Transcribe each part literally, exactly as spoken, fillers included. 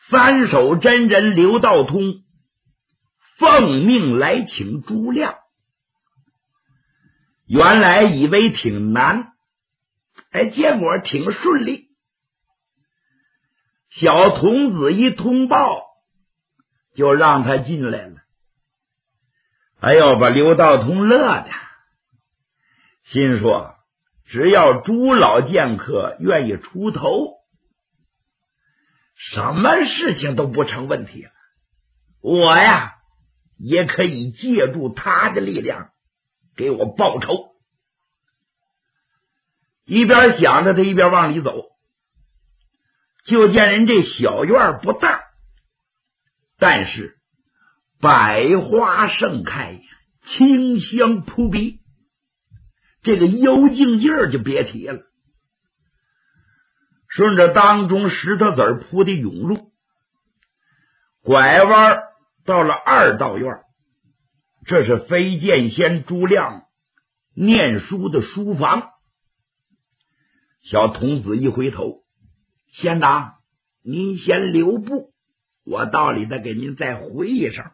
三手真人刘道通奉命来请朱亮。原来以为挺难，哎，结果挺顺利。小童子一通报，就让他进来了。哎呦，把刘道通乐的，心说只要朱老剑客愿意出头，什么事情都不成问题了。我呀也可以借助他的力量给我报仇。一边想着，他一边往里走，就见人这小院不大，但是百花盛开呀，清香扑鼻，这个幽静劲儿就别提了。顺着当中石头子铺的甬路，拐弯到了二道院，这是飞剑仙朱亮念书的书房。小童子一回头，仙长，您先留步，我到里头给您再回一声。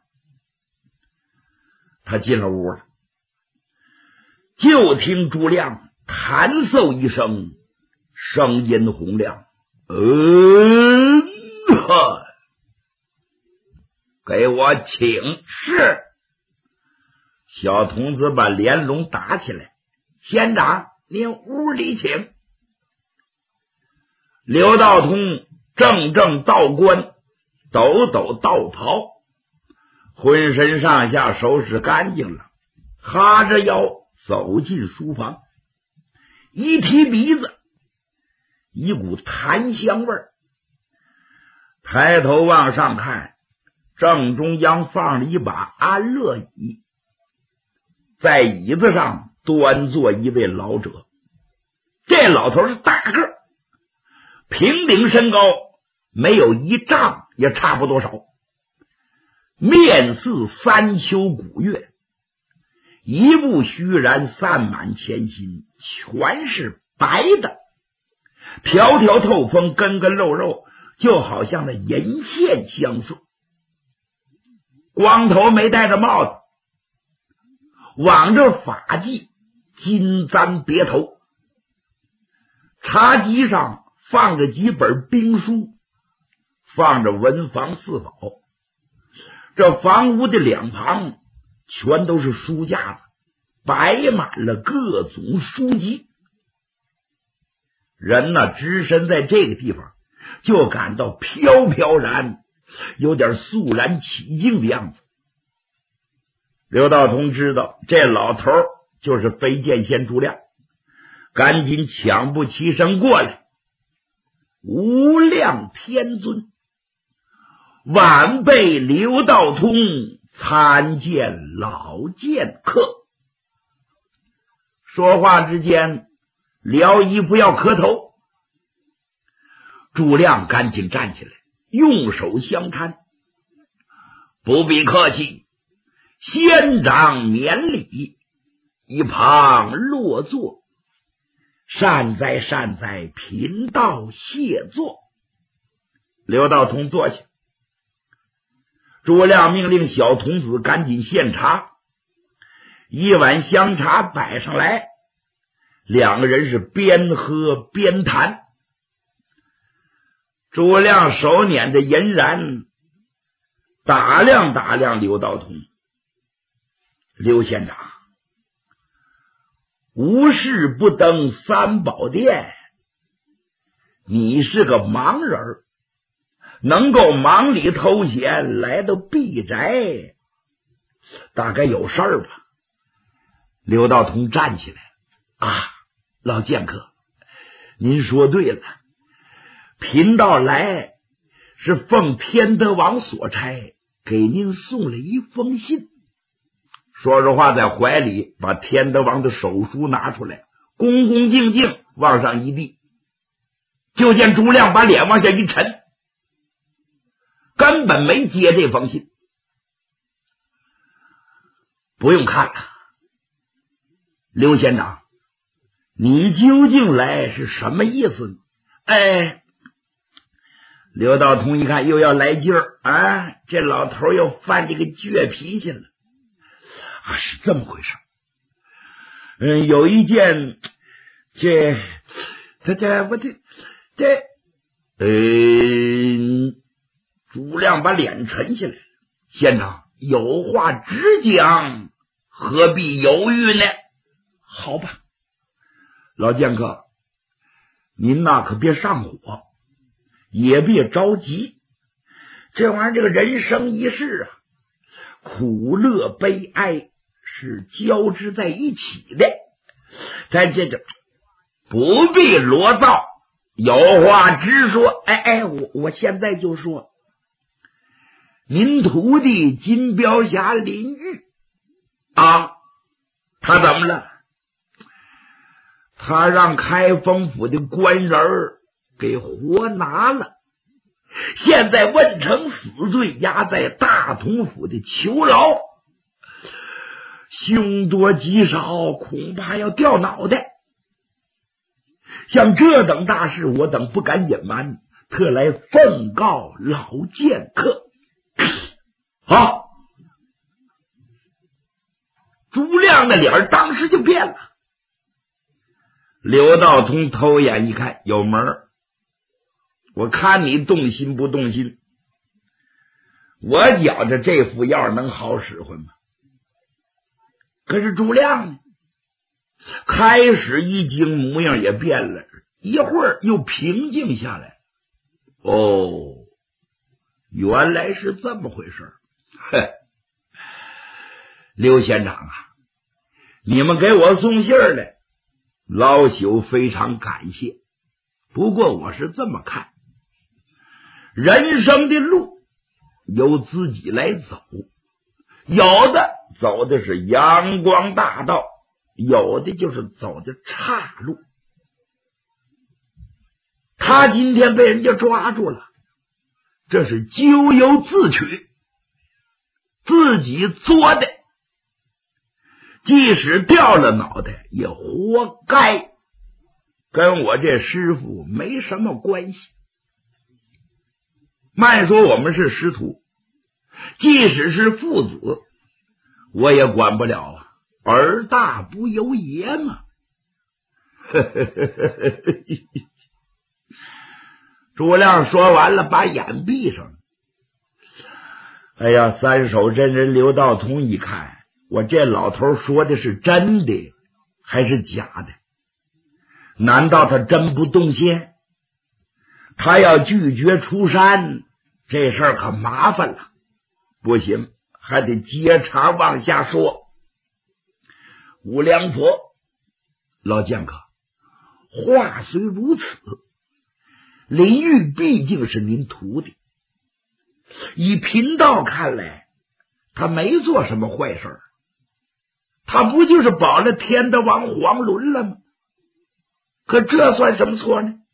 他进了屋了，就听朱亮弹奏一声，声音洪亮，嗯，呵，给我请示。小童子把帘笼打起来，仙长，您屋里请。刘道通正正道冠，抖抖道袍，浑身上下收拾干净了，哈着腰走进书房，一提鼻子，一股檀香味儿。抬头往上看，正中央放了一把安乐椅，在椅子上端坐一位老者。这老头是大个儿，平顶身高没有一丈也差不多少，面似三秋古月，一步虚然散满前心，全是白的，条条透风，根根肉肉，就好像那银线相似。光头没戴着帽子，挽着发髻，金簪别头，茶几上放着几本兵书，放着文房四宝。这房屋的两旁全都是书架子，摆满了各种书籍。人呢，只身在这个地方，就感到飘飘然，有点肃然起敬的样子。刘道通知道这老头就是飞剑仙朱亮，赶紧抢步起身过来。无量天尊，晚辈刘道通参见老剑客。说话之间，撩衣服要磕头。朱亮赶紧站起来，用手相搀，不必客气，仙长免礼。一旁落座，善哉善哉，贫道谢座。刘道通坐下，朱亮命令小童子赶紧献茶，一碗香茶摆上来，两个人是边喝边谈。朱亮手捻着银髯，打量打量刘道通。刘县长，无事不登三宝殿，你是个盲人，能够忙里偷闲来到敝宅，大概有事儿吧？刘道通站起来，啊，老剑客，您说对了，贫道来是奉天德王所差，给您送了一封信。说着话，在怀里把天德王的手书拿出来，恭恭敬敬往上一递。就见朱亮把脸往下一沉，根本没接这封信。不用看了，刘县长，你究竟来是什么意思呢？哎， 刘道通一看又要来劲儿啊，这老头又犯这个倔脾气了啊，是这么回事。嗯，有一件，这这这我这这，嗯，朱亮把脸沉下来了。县长有话直讲，何必犹豫呢？好吧，老剑客，您呐可别上火，也别着急。这玩意儿，这个人生一世啊，苦乐悲哀是交织在一起的。咱这这不必罗造，有话直说。哎哎，我我现在就说，您徒弟金彪侠林玉啊，他怎么了？他让开封府的官人给活拿了，现在问成死罪，押在大同府的囚牢，凶多吉少，恐怕要掉脑袋。像这等大事，我等不敢隐瞒，特来奉告老剑客。好，朱亮的脸当时就变了。刘道通偷眼一看，有门儿，我看你动心不动心？我觉着这副药能好使唤吗？可是朱亮呢，开始一惊，模样也变了，一会儿又平静下来。哦，原来是这么回事。嘿，刘县长啊，你们给我送信儿来，老朽非常感谢。不过我是这么看，人生的路由自己来走，有的走的是阳光大道，有的就是走的岔路。他今天被人家抓住了，这是咎由自取，自己作的，即使掉了脑袋也活该，跟我这师傅没什么关系。慢说我们是师徒，即使是父子，我也管不了啊，儿大不由爷嘛。朱亮说完了，把眼闭上了。哎呀，三手真人刘道通一看，我这老头说的是真的还是假的？难道他真不动心？他要拒绝出山，这事儿可麻烦了。不行，还得接茬往下说。五梁婆，老剑客，话虽如此，林玉毕竟是您徒弟，以贫道看来，他没做什么坏事，他不就是保了天德王黄伦了吗？可这算什么错呢？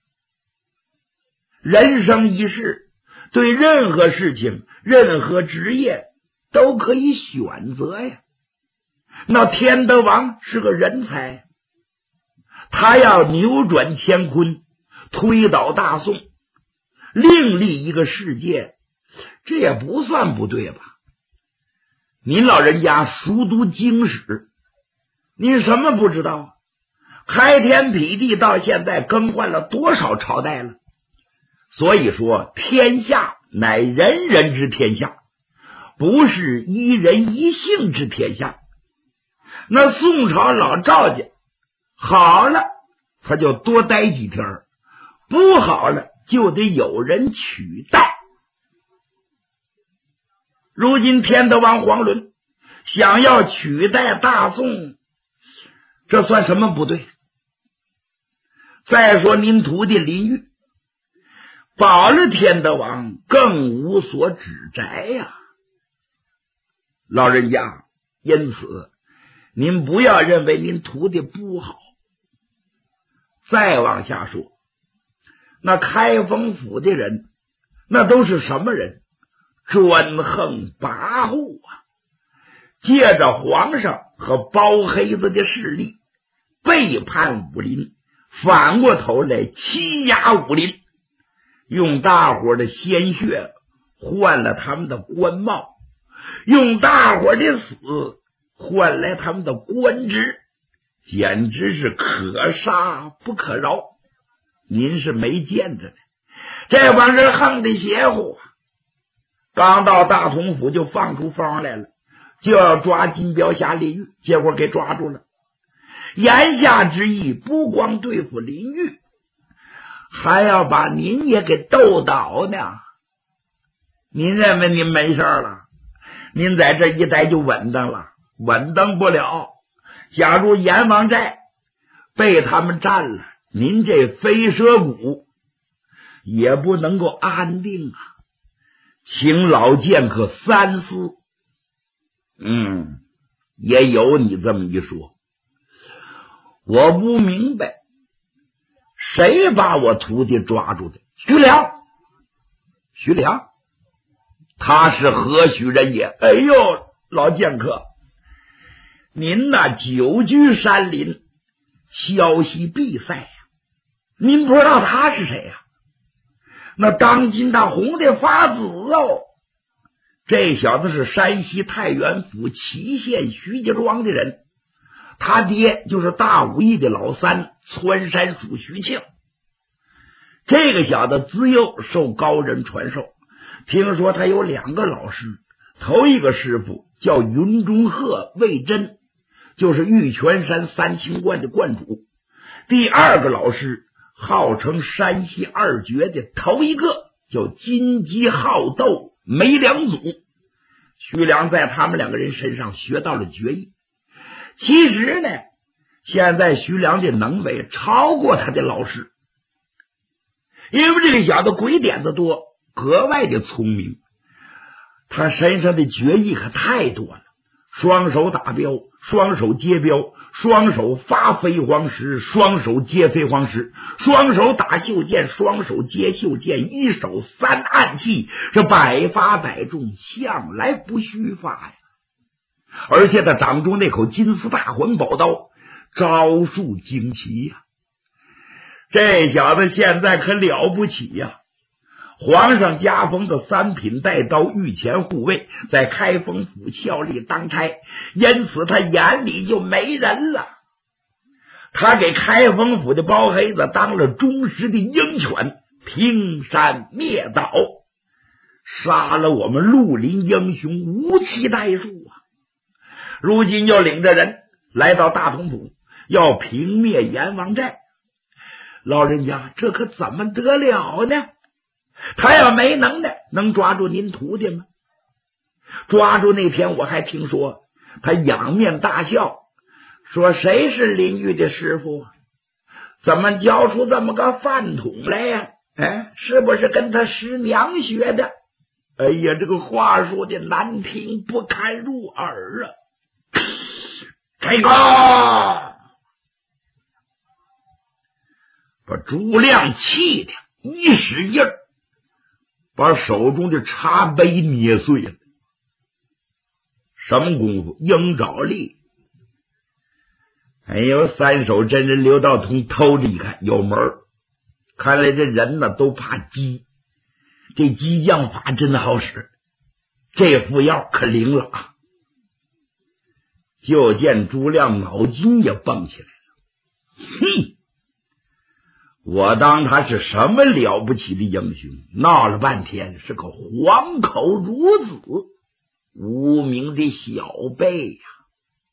人生一世，对任何事情、任何职业都可以选择呀。那天德王是个人才，他要扭转乾坤，推倒大宋，另立一个世界，这也不算不对吧？您老人家熟读经史，您什么不知道？开天辟地到现在更换了多少朝代了？所以说天下乃人人之天下，不是一人一姓之天下。那宋朝老赵家好了，他就多待几天，不好了就得有人取代。如今天德王黄伦想要取代大宋，这算什么不对？再说您徒弟林玉保了天德王，更无所指摘呀。老人家，因此您不要认为您徒弟不好。再往下说，那开封府的人，那都是什么人？专横跋扈啊！借着皇上和包黑子的势力，背叛武林，反过头来欺压武林。 用大伙的鲜血换了他们的官帽，用大伙的死换来他们的官职，简直是可杀不可饶。您是没见着呢，这帮人横的邪乎啊！刚到大同府就放出风来了，就要抓金彪侠林玉，结果给抓住了。言下之意，不光对付林玉，还要把您也给斗倒呢。您认为您没事了？您在这一待就稳当了？稳当不了。假如阎王寨被他们占了，您这飞蛇谷也不能够安定啊！请老剑客三思。嗯，也有你这么一说。我不明白，谁把我徒弟抓住的？徐良。徐良，他是何许人也？哎呦，老剑客，您那久居山林，消息必塞呀、啊，您不知道他是谁呀、啊？那当今他红的发紫哦！这小子是山西太原府祁县徐家庄的人，他爹就是大武艺的老三窜山鼠徐庆。这个小子自幼受高人传授，听说他有两个老师，头一个师傅叫云中鹤魏真，就是玉泉山三清观的观主；第二个老师号称山西二绝的头一个，叫金鸡好斗梅良祖。徐良在他们两个人身上学到了绝艺。其实呢，现在徐良的能为超过他的老师，因为这个小子鬼点子多，格外的聪明。他身上的绝艺可太多了，双手打镖，双手接镖，双手发飞黄石，双手接飞黄石，双手打袖剑，双手接袖剑，一手三暗器，这百发百中，向来不虚发呀。而且他掌中那口金丝大环宝刀，招数惊奇呀、啊！这小子现在可了不起呀、啊！皇上加封的三品带刀御前护卫，在开封府效力当差，因此他眼里就没人了。他给开封府的包黑子当了忠实的鹰犬，平山灭岛，杀了我们绿林英雄无期代数啊！如今又领着人来到大同府，要平灭阎王寨。老人家，这可怎么得了呢？他要没能耐，能抓住您徒弟吗？抓住那天我还听说他仰面大笑，说谁是林玉的师傅？怎么教出这么个饭桶来呀、啊？哎，是不是跟他师娘学的？哎呀，这个话说的难听不堪入耳啊！这个把朱亮气的一使劲儿，把手中的茶杯捏碎了。什么功夫？鹰爪力！哎呦，三手真人刘道通偷着一看，有门儿。看来这人呢都怕激，这激将法真的好使，这副药可灵了啊！就见朱亮脑筋也蹦起来了，哼！我当他是什么了不起的英雄，闹了半天是个黄口孺子，无名的小辈呀、啊！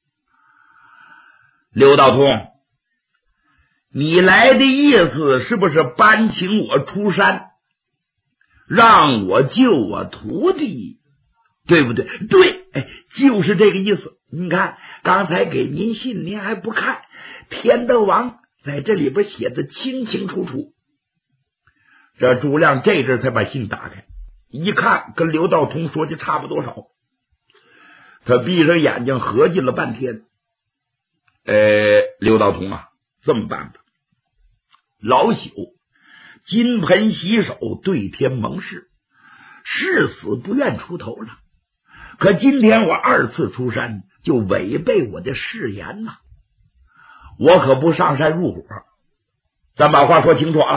刘道通，你来的意思是不是搬请我出山，让我救我徒弟，对不对？对，哎，就是这个意思。你看，刚才给您信，您还不看，天德王在这里边写的清清楚楚。这朱亮这阵才把信打开，一看跟刘道通说的差不多少。他闭上眼睛合计了半天，呃，刘道通啊，这么办吧，老朽金盆洗手，对天盟誓，誓死不愿出头了。可今天我二次出山，就违背我的誓言呐、啊！我可不上山入伙。咱把话说清楚啊！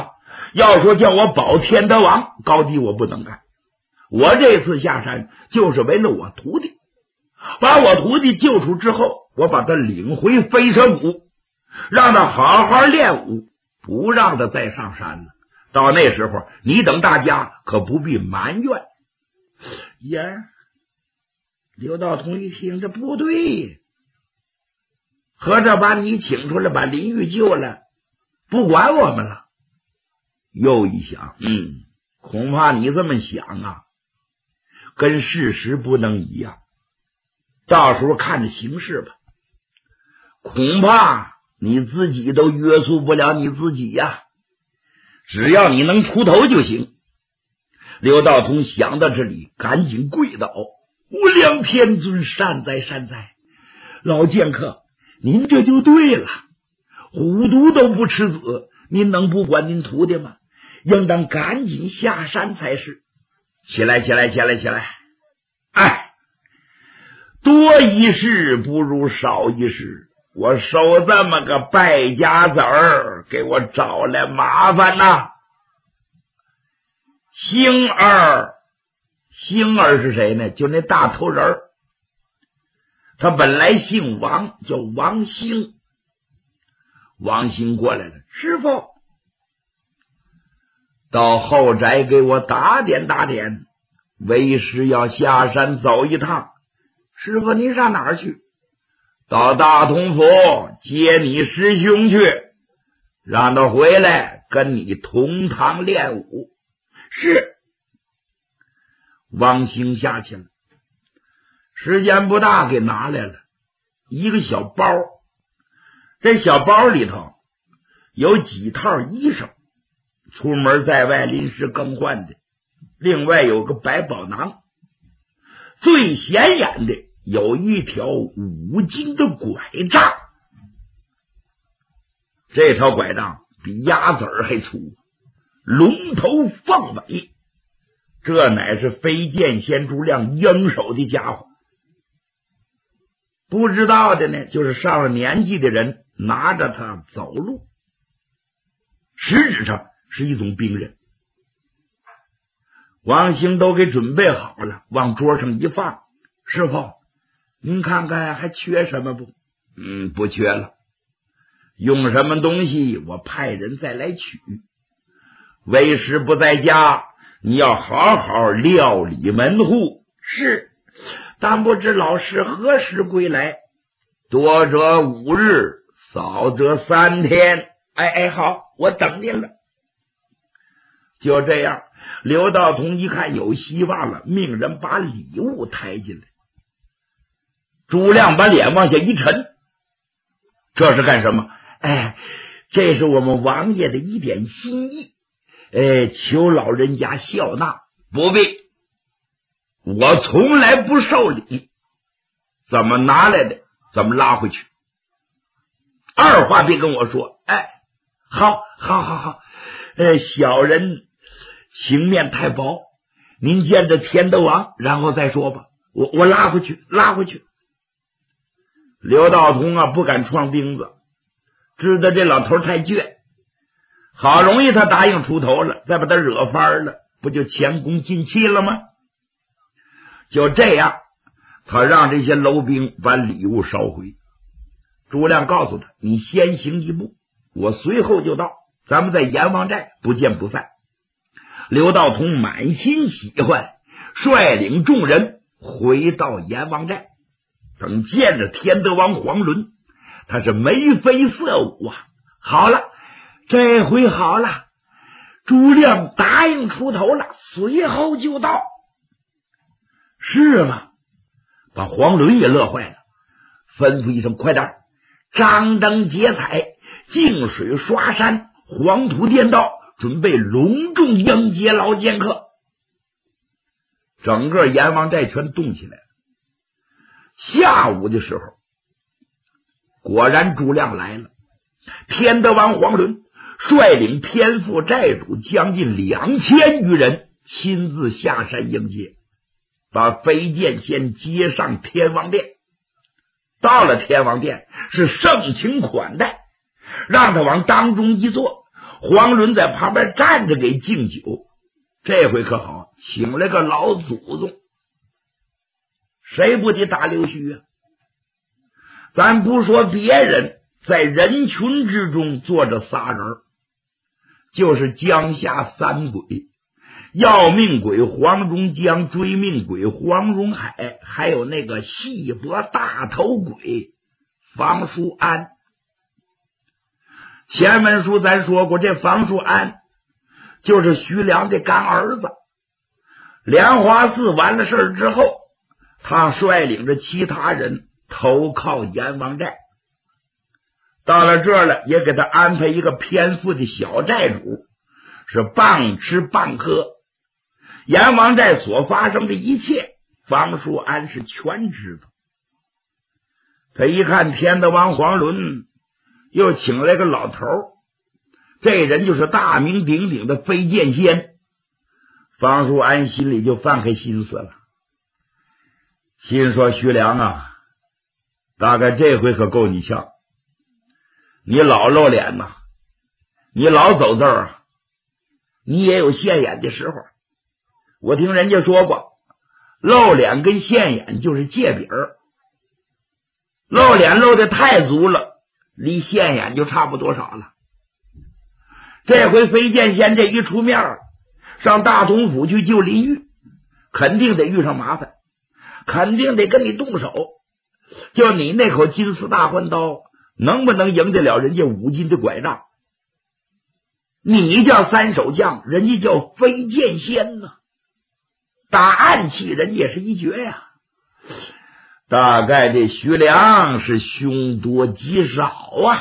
要说叫我保天德王，高低我不能干。我这次下山就是为了我徒弟，把我徒弟救出之后，我把他领回飞蛇谷，让他好好练武，不让他再上山了。到那时候，你等大家可不必埋怨。呀，刘道通一听，这不对，合着把你请出来，把林玉救了，不管我们了。又一想，嗯，恐怕你这么想啊，跟事实不能一样。到时候看着形势吧，恐怕你自己都约束不了你自己呀。只要你能出头就行。刘道通想到这里，赶紧跪倒：“无量天尊，善哉善哉！老剑客，您这就对了，虎毒都不吃子，您能不管您徒弟吗？应当赶紧下山才是。起来，起来，起来，起来！哎，多一事不如少一事。我收这么个败家子儿，给我找来麻烦呐！”星儿，星儿是谁呢？就那大头人儿，他本来姓王，叫王兴。王兴过来了，师傅，到后宅给我打点打点，为师要下山走一趟。师傅，您上哪儿去？到大同府接你师兄去，让他回来跟你同堂练武。是。王兴下去了，时间不大，给拿来了一个小包。这小包里头有几套衣裳，出门在外临时更换的，另外有个百宝囊，最显眼的有一条五金的拐杖。这条拐杖比鸭子儿还粗，龙头凤尾，这乃是飞剑仙诸亮应手的家伙。不知道的呢，就是上了年纪的人拿着它走路，实质上是一种兵刃。王兴都给准备好了，往桌上一放。师傅，您看看还缺什么不？嗯，不缺了。用什么东西我派人再来取。为师不在家，你要好好料理门户。是，但不知老师何时归来？多则五日，少则三天。哎哎，好，我等您了。就这样，刘道通一看有希望了，命人把礼物抬进来。朱亮把脸往下一沉，这是干什么？哎，这是我们王爷的一点心意，哎，求老人家笑纳。不必，我从来不受礼，怎么拿来的怎么拉回去，二话别跟我说。哎，好好好好，呃，小人情面太薄，您见着天德王然后再说吧，我我拉回去拉回去。刘道通啊不敢撞钉子，知道这老头太倔，好容易他答应出头了，再把他惹翻了，不就前功尽弃了吗？就这样，他让这些楼兵把礼物烧回。朱亮告诉他，你先行一步，我随后就到，咱们在阎王寨不见不散。刘道通满心喜欢，率领众人回到阎王寨。等见着天德王黄伦，他是眉飞色舞啊！好了，这回好了，朱亮答应出头了，随后就到。是吗？把黄伦也乐坏了，吩咐一声：快点，张灯结彩，净水刷山，黄土垫道，准备隆重迎接老剑客。整个阎王寨全动起来了。下午的时候，果然朱亮来了，天德王黄伦率领天父寨主将近两千余人亲自下山迎接，把飞剑仙接上天王殿。到了天王殿，是盛情款待，让他往当中一坐， 黄伦在旁边站着给敬酒。这回可好，请了个老祖宗，谁不得打溜须啊？咱不说别人，在人群之中坐着仨人，就是江夏三鬼，要命鬼黄荣江，追命鬼黄荣海，还有那个细脖大头鬼房叔安。前文书咱说过，这房叔安就是徐良的干儿子。莲花寺完了事儿之后，他率领着其他人投靠阎王寨。到了这儿了，也给他安排一个偏富的小寨主，是半吃半喝。阎王寨所发生的一切，房叔安是全知道。他一看天德王黄伦又请来个老头，这人就是大名鼎鼎的飞剑仙。房叔安心里就犯开心思了，心说徐良啊，大概这回可够你呛，你老露脸呐，你老走字儿啊，你也有现眼的时候。我听人家说过，露脸跟现眼就是借饼儿，露脸露的太足了，离现眼就差不多少了。这回飞剑仙这一出面，上大同府去救林玉，肯定得遇上麻烦，肯定得跟你动手。就你那口金丝大环刀，能不能赢得了人家五斤的拐杖？你叫三手将，人家叫飞剑仙呢，打暗器人家也是一绝呀。大概这徐良是凶多吉少啊。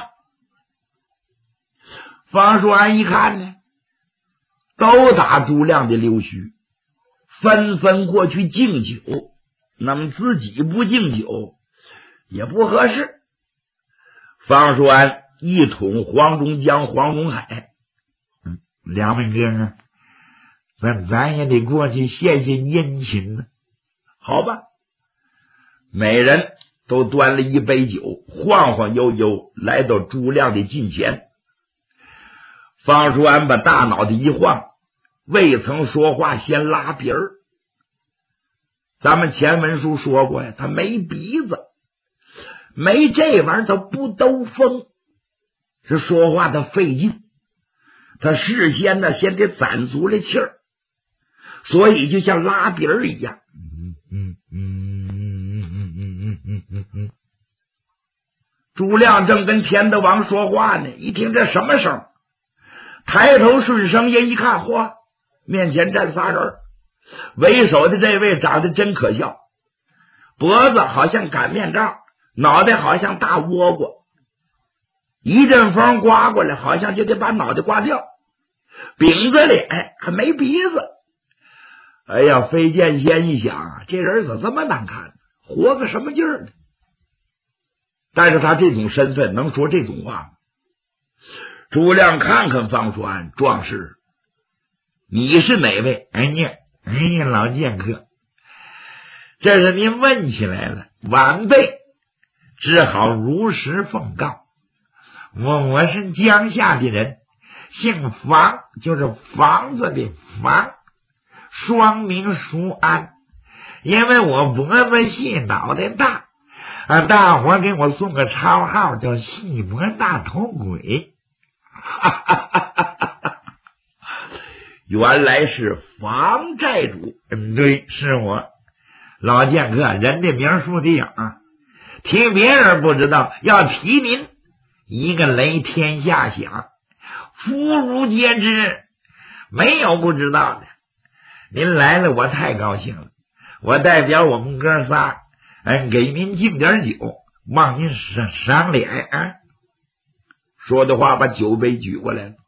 方叔安一看呢，都打朱亮的溜须，纷纷过去敬酒，那么自己不敬酒也不合适。方叔安一统黄忠江、黄荣海，嗯，两位哥啊，咱咱也得过去献献殷勤呢。好吧，每人都端了一杯酒，晃晃悠悠来到朱亮的近前。方叔安把大脑袋一晃，未曾说话先拉鼻儿。咱们前文书说过呀，他没鼻子，没这玩意儿他不兜风，是说话他费劲，他事先呢先得攒足了气儿，所以就像拉鼻儿一样。嗯嗯嗯嗯嗯嗯嗯嗯嗯。朱亮正跟天德王说话呢，一听这什么声，抬头顺声音一看，嚯，面前站仨人，为首的这位长得真可笑，脖子好像擀面杖，脑袋好像大倭瓜，一阵风刮过来，好像就得把脑袋刮掉，饼子脸还没鼻子。哎呀，飞剑仙一想，这人怎么这么难看，活个什么劲儿呢？但是他这种身份能说这种话吗？朱亮看看方叔安，壮士，你是哪位？哎呀，哎呀，老剑客，这是您问起来了，晚辈只好如实奉告。我我是江夏的人，姓房，就是房子的房，双名叔安。因为我脖子细，脑袋大，啊，大伙给我送个绰号叫细脖大头鬼。哈哈哈哈哈！原来是房寨主。嗯，对，是我。老剑客，人的名树的影，提别人不知道，要提您，一个雷天下响，妇孺皆知，没有不知道的。您来了，我太高兴了。我代表我们哥仨，嗯，给您敬点酒，望您赏赏脸啊。说的话把酒杯举过来了。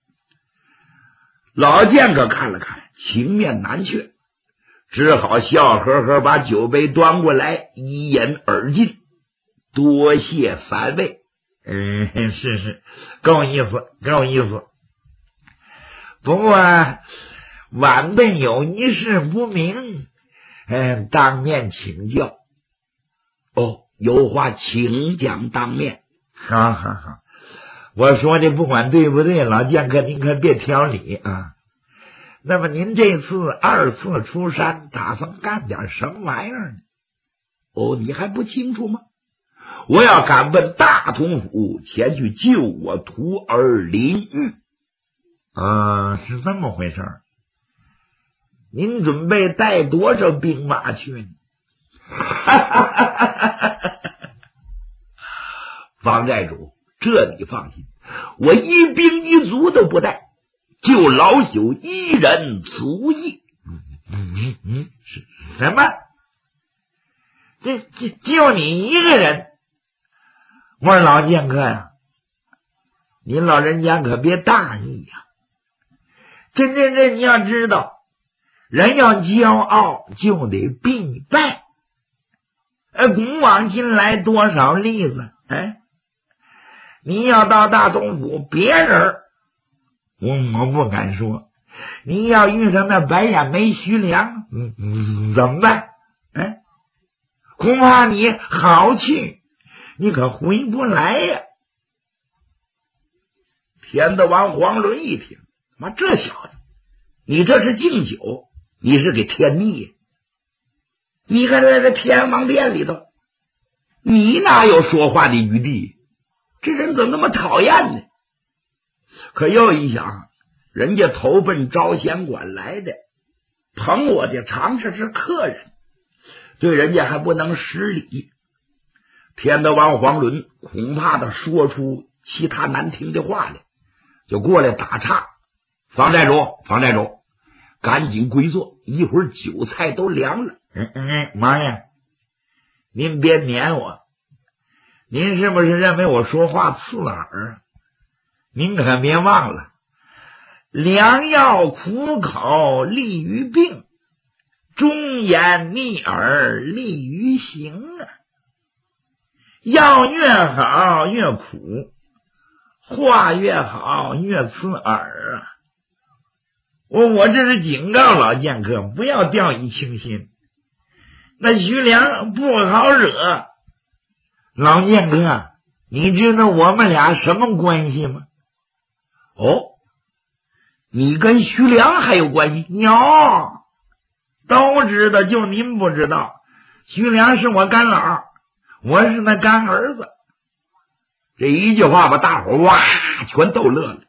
老剑客看了看，情面难却，只好笑呵呵把酒杯端过来，一饮而尽。多谢三位。嗯，是是，够意思，够意思。不过晚辈有一事不明，嗯，当面请教。哦，有话请讲当面。好好好。 我说的不管对不对，老剑客您可别挑理啊。那么您这次二次出山，打算干点什么玩意儿呢？ 哦，你还不清楚吗？我要赶奔大同府，前去救我徒儿林玉。 啊，是这么回事儿。您准备带多少兵马去呢？ 方寨主，这你放心，我一兵一卒都不带，就老朽一人足矣。 嗯嗯嗯，是什么？这就就你一个人？我说老剑客呀，您老人家可别大意呀！真真真，你要知道，人要骄傲就得必败。呃，古往今来多少例子？哎，你要到大东府，别人我我不敢说，你要遇上那白眼眉徐良，嗯嗯，怎么办？哎，恐怕你好去，你可回不来呀！ 天德王黄伦一听，妈，这小子，你这是敬酒，你是给添腻呀？你看在这天安王殿里头，你哪有说话的余地？这人怎么那么讨厌呢？可又一想，人家投奔招贤馆来的，捧我的常常是客人，对人家还不能失礼。天德王黄伦恐怕他说出其他难听的话来，就过来打岔。方寨主，方寨主，赶紧归坐，一会儿酒菜都凉了。 嗯嗯，王爷，您别撵我，您是不是认为我说话刺耳？您可别忘了，良药苦口利于病，忠言逆耳利于行啊。药越好越苦，话越好越刺耳啊。我我这是警告老剑客，不要掉以轻心。那徐良不好惹。老剑客，你知道我们俩什么关系吗？ 哦，你跟徐良还有关系？ 有，都知道，就您不知道。徐良是我干老，我是那干儿子。 这一句话把大伙哇全逗乐了。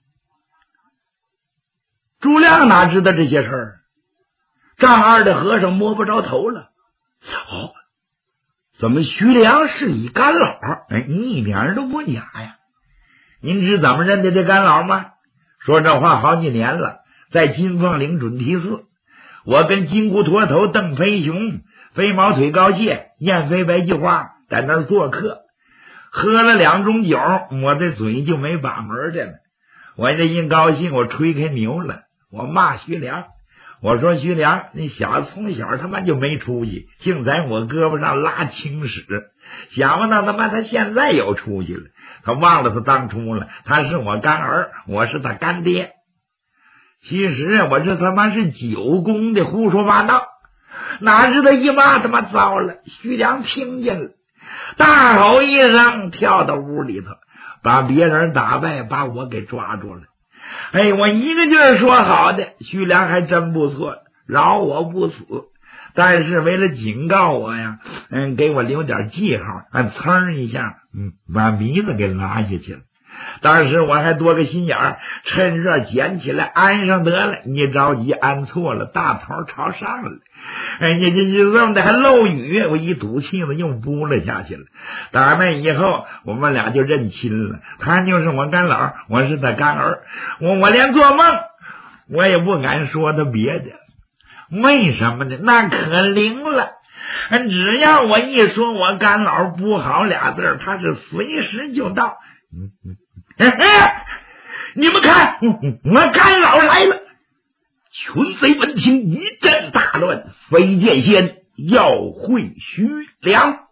朱亮哪知道这些事儿？丈二的和尚摸不着头了。哦，怎么徐良是你干老？ 哎，你一点都不假呀！您知怎么认的这干老吗？说这话好几年了，在金凤岭准提寺，我跟金箍驼头邓飞熊、飞毛腿高谢、燕飞白菊花在那儿做客，喝了两盅酒，我的嘴就没把门的了。我这一高兴，我吹开牛了，我骂徐良。我说徐良，那小子从小他妈就没出息，净在我胳膊上拉青屎，想不到他妈他现在有出息了，他忘了他当初了，他是我干儿，我是他干爹。其实我这他妈是九公的胡说八道，哪知道一骂他妈糟了，徐良听见了，大吼一声，跳到屋里头，把别人打败，把我给抓住了。哎，我一个劲儿说好的，徐良还真不错，饶我不死。但是为了警告我呀，嗯，给我留点记号，俺噌一下，嗯，把鼻子给拉下去了。当时我还多个心眼儿，趁热捡起来安上得了，一着急安错了，大头朝上了。哎呀，这就这么的还漏雨，我一赌气子又扑了下去了。打那以后，我们俩就认亲了。他就是我干老，我是他干儿。我我连做梦我也不敢说他别的，为什么呢？那可灵了。只要我一说我干老不好俩字儿，他是随时就到。嗯嗯你们看，我干老来了！群贼闻听一阵大乱，飞剑仙要会徐良。